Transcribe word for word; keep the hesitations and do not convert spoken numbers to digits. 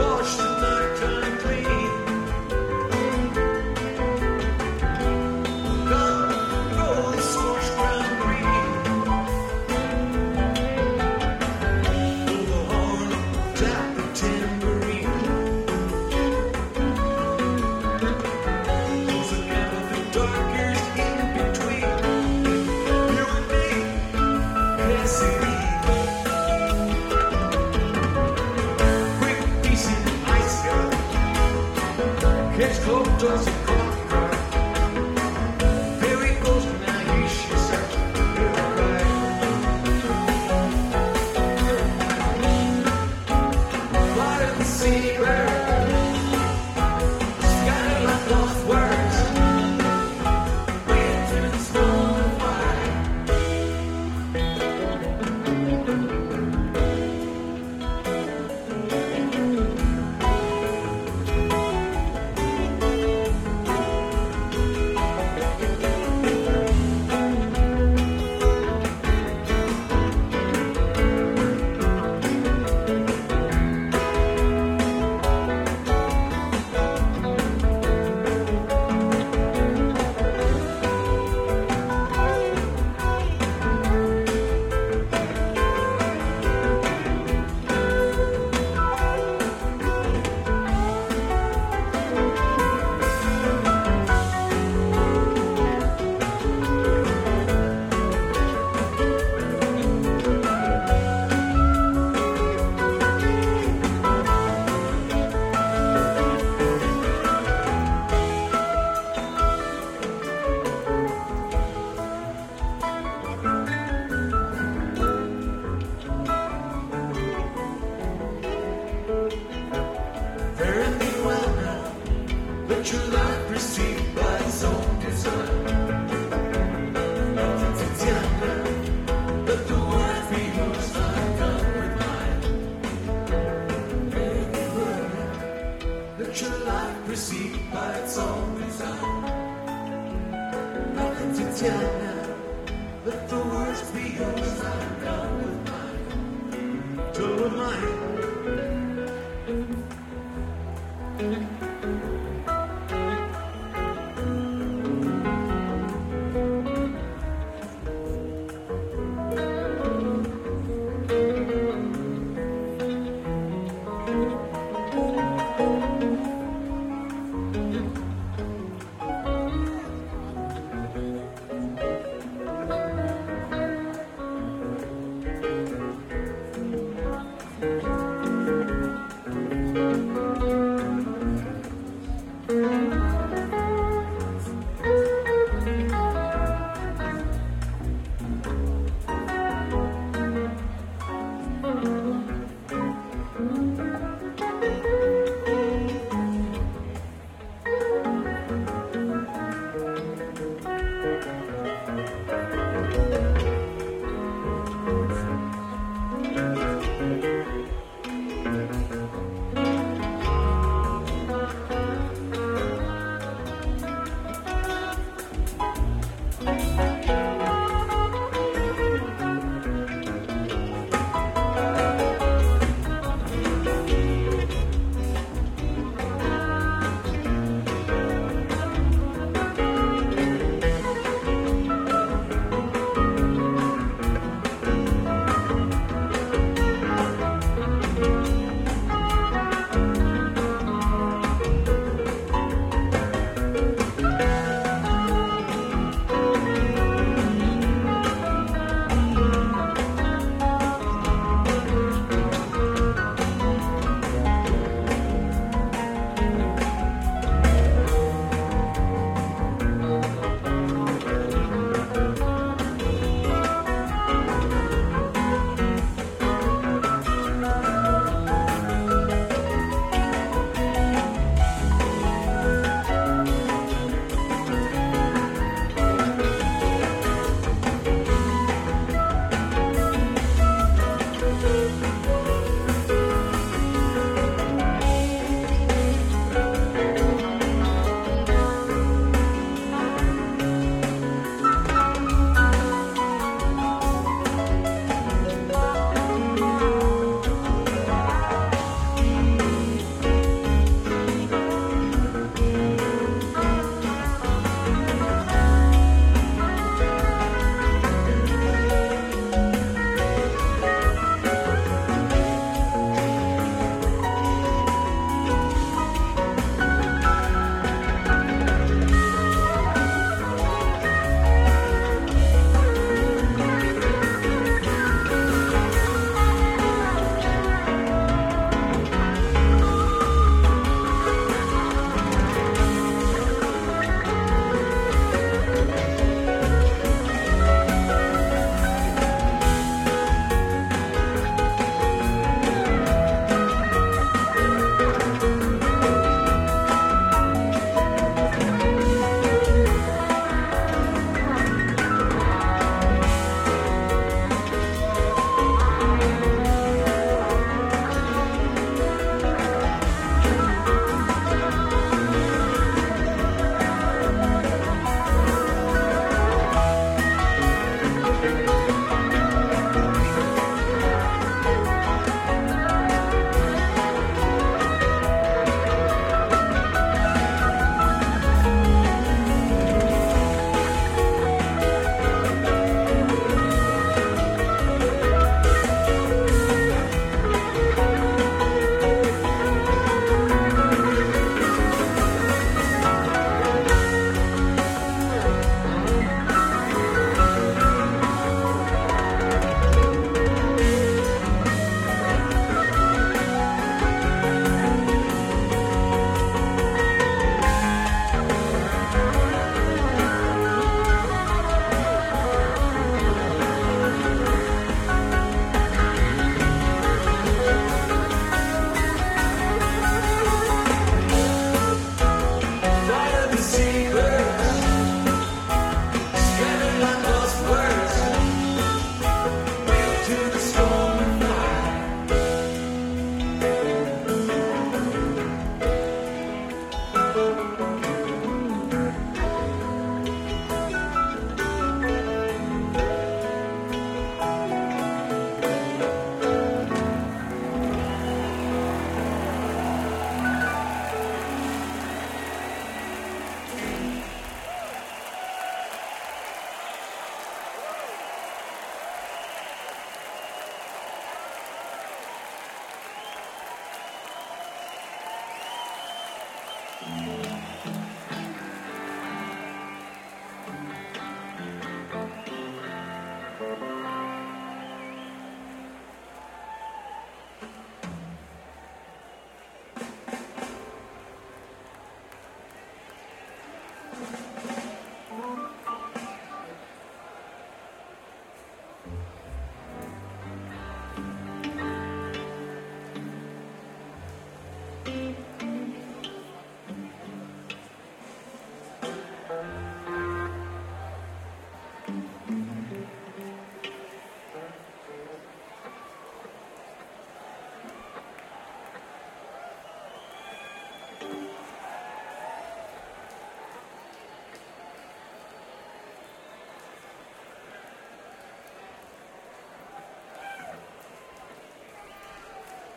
wash the nighttime clean. Come roll the scorched ground green. Blow the horn, tap the tambourine. Close the gap of the dark years in between. You and me, Cassidy. Quick, decent ice gun. Catch cold doors of coffee car. Here he goes, now he should start to cry. Fly to the city bird. Sky like lost words. Wind and snow and fire. Very well now, let your life proceed by its own design. Nothing to tell now, let the world be yours, I'm done with mine. Very well now, let your life proceed by its own design. Nothing to tell now, let the words be yours, I'm done with mine. Done with mine.